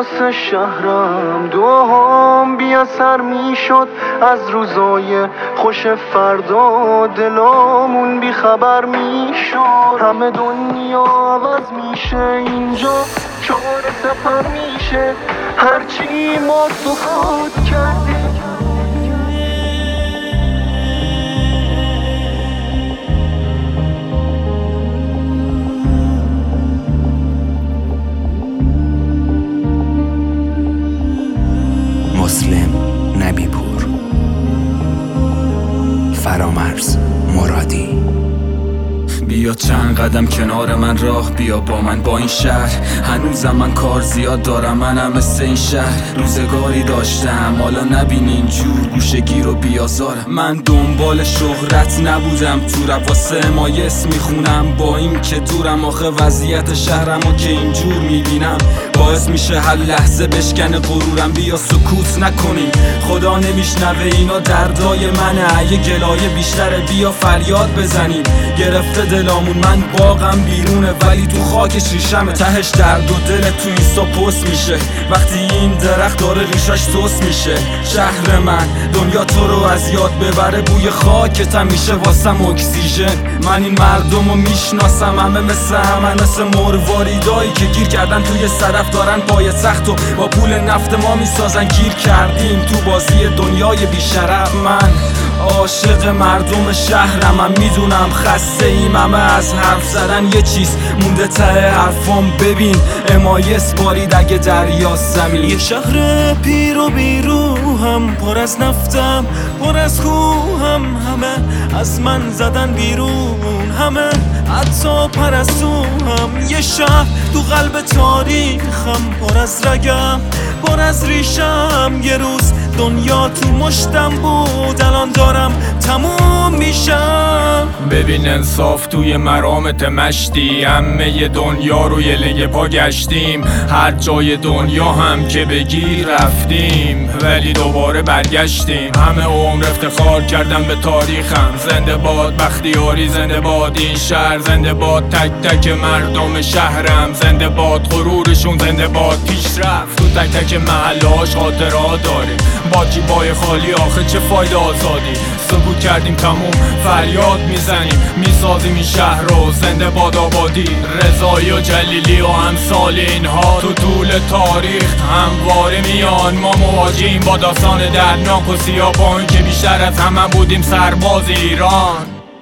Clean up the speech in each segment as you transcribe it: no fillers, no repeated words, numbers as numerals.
واسه شهرم دوام بی اثر میشد از روزای خوش فردا، دلامون بی خبر میشد. همه دنیا عوض میشه اینجا، چهار سفر میشه هرچی ما تو خود کردیم. مسلم نبیپور، فرامرز مرادی. بیا چند قدم کنار من راه بیا با من با این شهر، هنوزم من کار زیاد دارم، منم مثل این شهر روزگاری داشتم حالا نبین اینجور گوشگیر و بیازارم. من دنبال شهرت نبودم تو رپ واسه مایس میخونم، با این که دورم آخه وضعیت شهرم و که اینجور میبینم باعث میشه هر لحظه بشکنه غرورم. بیا سکوت نکنیم خدا نمیشنوه اینا دردای منه، یه گلایه بیشتره بیا فریاد بزنیم. گرفته دلامون من باغم بیرونه ولی تو خاکش ریشمه، تهش درد و دل تو اینستا پست میشه وقتی این درخت داره ریشش توست میشه. شهر من دنیا تو رو از یاد ببره، بوی خاکتم میشه واسم اکسیژن. من این مردم رو میشناسم همه مثل همه، مثل مرواریدایی که گیر کردن توی صدف دارن پای سخت و با پول نفت ما میسازن. گیر کردیم تو بازی دنیای بیشرف. من عاشق مردم شهرم، من میدونم خسته ایم همه از حرف زدن، یه چیز مونده ته حرفم ببین امایس بارید اگه دریا زمین. یه شهر پیر و بیروهم پر از نفتم پر از کوهم، همه از من زدن بیرون همه حتی پرستوهم. یه شهر تو قلب تاریخم پر از رگم پر از ریشم، یه روز دنیا تو مشتم بود الان دارم تموم میشم. ببین انصاف توی مرامت مشتی، همه دنیا رو یه لگه پا گشتیم، هر جای دنیا هم که بگی رفتیم ولی دوباره برگشتیم. همه عمر افتخار کردم به تاریخم، زنده باد بختیاری، زنده باد این شهر، زنده باد تک تک مردم شهرم، زنده باد غرورشون، زنده باد پیشرفت. تو تک تک محلهاش خاطرات داریم، با جیبای خالی آخه چه فایده آزادی. سکوت کردیم تموم فریاد میزنیم، میسازیم این شهر رو، زنده باد آبادی. رضایی و جلیلی و امثال اینها تو طول تاریخ همواره میان. ما مواجهیم با داستان دردناک و سیاه‌بان که بیشتر از همه بودیم سرباز ایران.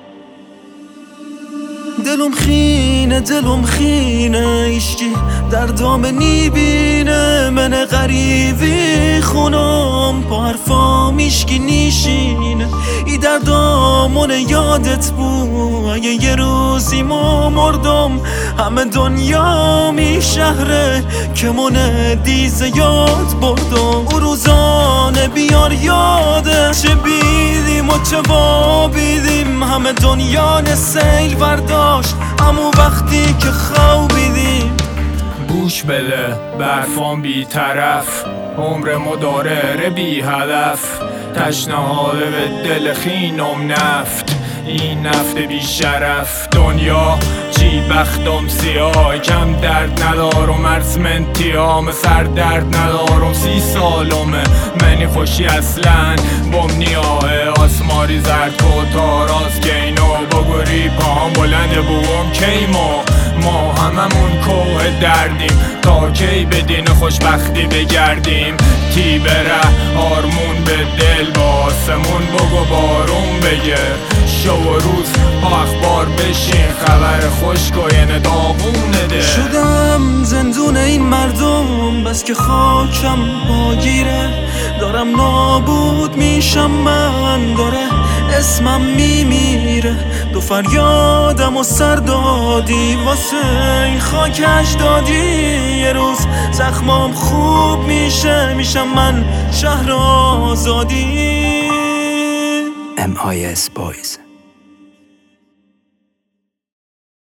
دلم خینه ایشکی در دام نیبینه، من غریبی خونم پا حرفام ایشکی نیشینه. ای در دامون یادت بود اگه یه روزی ما مردم، همه دنیا می شهره که من دیزه یاد بردم. او روزانه بیار یاده چه بیدیم و چه وابیدیم، همه دنیا سیل برداشت امو وقتی که خوابیدیم. گوش بده برفان بی طرف، عمر مداره بی هدف، تشنه حاله به دل خینم نفت، این نفت بی شرف. دنیا چی بختم سیاه، کم درد ندارم ارسمنتیام، سر درد ندارم 30 سالمه، منی خوشی اصلا بم نیاه آسماری زرد کتاراز که اینو بگوری پاهم بلنده بوم کیمو. ما هممون کوه دردیم تا کی به دین خوشبختی بگردیم. تی بره آرمون به دل با آسمون بگو بارون بگه، شو و روز با اخبار بشین خبر خشکاین داغونه ده. شدم زندون این مردم بس که خاکم باگیره، دارم نابود میشم من، داره اسمم میمیره. دو فریادم و سر دادی واسه این خاک اجدادی، یه روز زخمام خوب میشم من شهر آزادی. MIS Boys.